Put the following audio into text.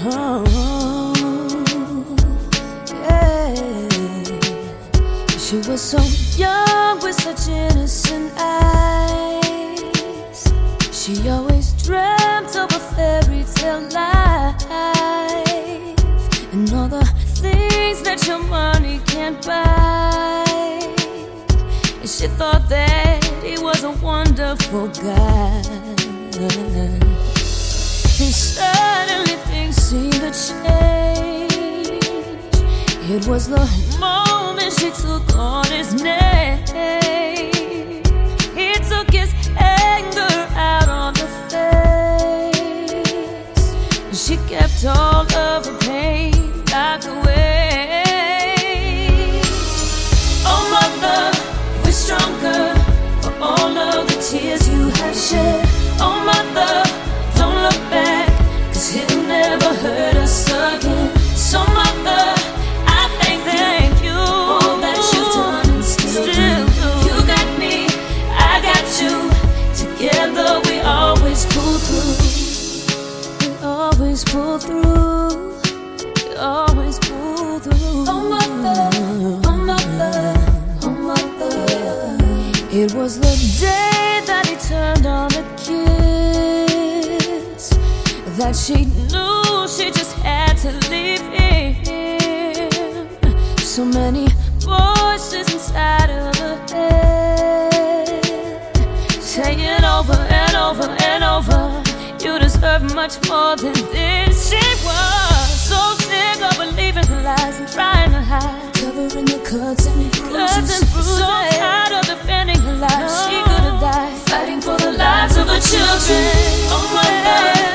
Oh, yeah. She was so young with such innocent eyes. She always dreamt of a fairy tale life and all the things that your money can't buy. And she thought that he was a wonderful guy. And suddenly things seemed to change. It was the moment she took on his name. He took his anger out on the face. And she kept all of her pain locked away. Oh mother, we're stronger for all of the tears you have shed. Oh mother, don't look back, 'cause he'll never hurt us again. So mother, I thank you all that you've done and still do. You got me, I got you. Together we always pull through. We always pull through. We always pull through. Oh mother, oh mother, oh mother. It was the day that he turned on the kids that she knew she just had to leave him. So many voices inside of her head saying over and over and over, you deserve much more than this. She was so sick of believing the lies and trying to hide, covering the cuts and bruises. So tired of defending her life, she could have died, fighting for the lives of her children. Oh my God.